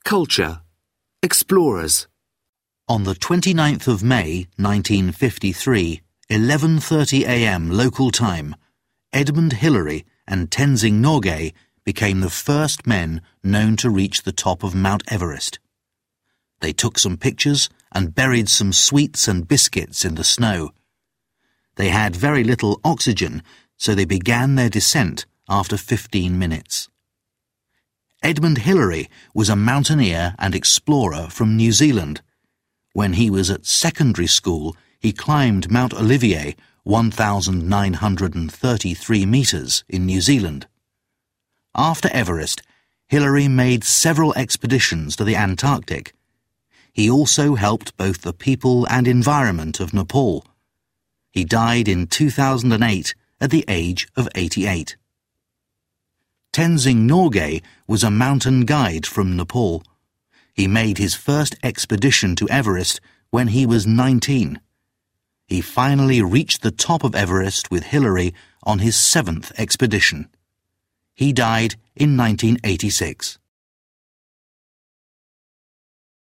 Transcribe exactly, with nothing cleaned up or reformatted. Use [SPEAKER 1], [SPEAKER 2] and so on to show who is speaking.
[SPEAKER 1] Culture. Explorers.
[SPEAKER 2] On the twenty-ninth of May, nineteen fifty-three, eleven thirty a m local time, Edmund Hillary and Tenzing Norgay became the first men known to reach the top of Mount Everest. They took some pictures and buried some sweets and biscuits in the snow. They had very little oxygen, so they began their descent after fifteen minutes. Edmund Hillary was a mountaineer and explorer from New Zealand. When he was at secondary school, he climbed Mount Olivier, one thousand nine hundred thirty-three metres in New Zealand. After Everest, Hillary made several expeditions to the Antarctic. He also helped both the people and environment of Nepal. He died in two thousand eight at the age of eighty-eight. Tenzing Norgay was a mountain guide from Nepal. He made his first expedition to Everest when he was nineteen. He finally reached the top of Everest with Hillary on his seventh expedition. He died in nineteen eighty-six.